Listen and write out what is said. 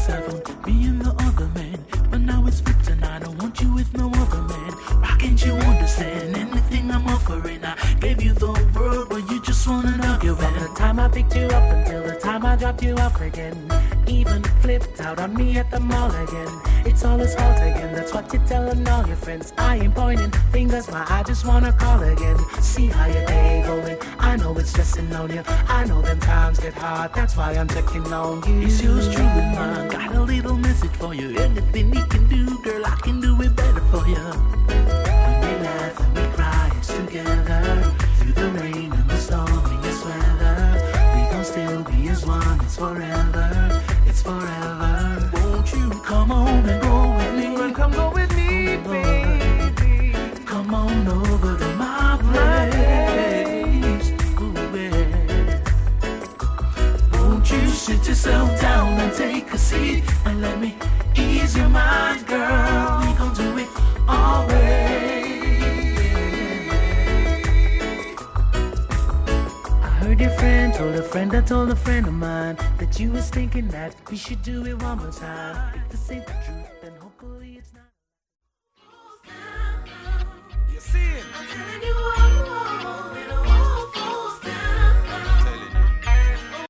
24/7, me and the other man. But now it's fit tonight, I don't want you with no other man. Why can't you understand anything I'm offering? I gave you the world, but you just wanna knock it. From the time I picked you up until the time I dropped you off again. Even flipped out on me at the mall again. It's all his fault again, that's what you're telling all your friends. I ain't pointing fingers, but I just wanna call again. See how your day going, I know it's stressing on you. I know them times get hard, that's why I'm checking on you. It's yours truly, mine, got a little message for you. Anything he can do, girl, I can do it better for you. We may laugh and we cry, it's together. Through the rain and the storm and the weather. We gon' still be as one, it's forever. It's forever. Won't you come on and go with me? Come go with me, baby. Come on over to my place. Ooh, yeah. Won't you sit yourself down and take a seat and let me ease your mind, girl? We gon' do it always. I heard your friend told a friend that told a friend of mine that you was thinking that we should do it one more time. If this ain't the truth, then hopefully it's not. You see it? I'm telling you